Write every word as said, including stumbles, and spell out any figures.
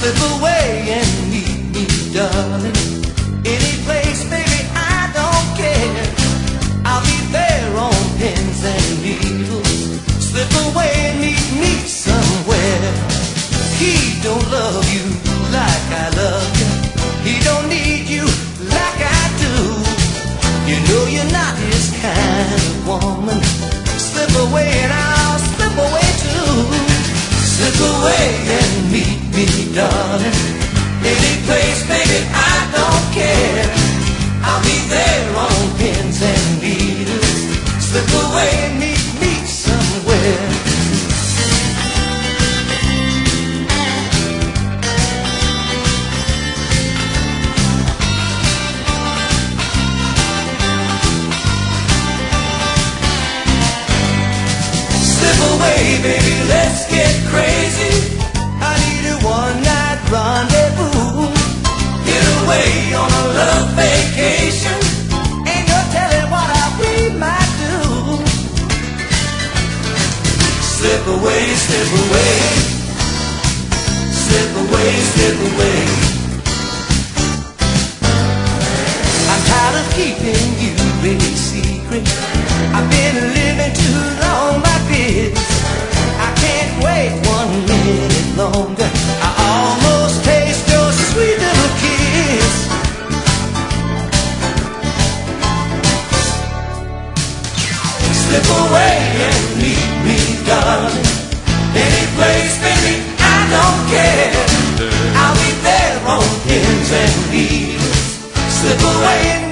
Slip away and meet me, darling. Any place, baby, I don't care. I'll be there on pins and needles. Slip away and meet me somewhere. He don't love you like I love you. He don't need you like I do. You know you're not his kind of woman. Slip away and I'll slip away too. Slip away and meet me, darling. Any place, baby, I don't care. I'll be there on pins and needles. Slip away and meet me somewhere. Slip away, baby, let's get crazy. I need a one-night rendezvous. Get away on a love vacation. Ain't no telling what I we might do. Slip away, slip away. Slip away, slip away. I'm tired of keeping you a secret. I've been living too long like this. I can't wait one minute longer. I almost taste your sweet little kiss. Slip away and meet me, darling. Any place, baby, I don't care. I'll be there on pins and needles. Slip away and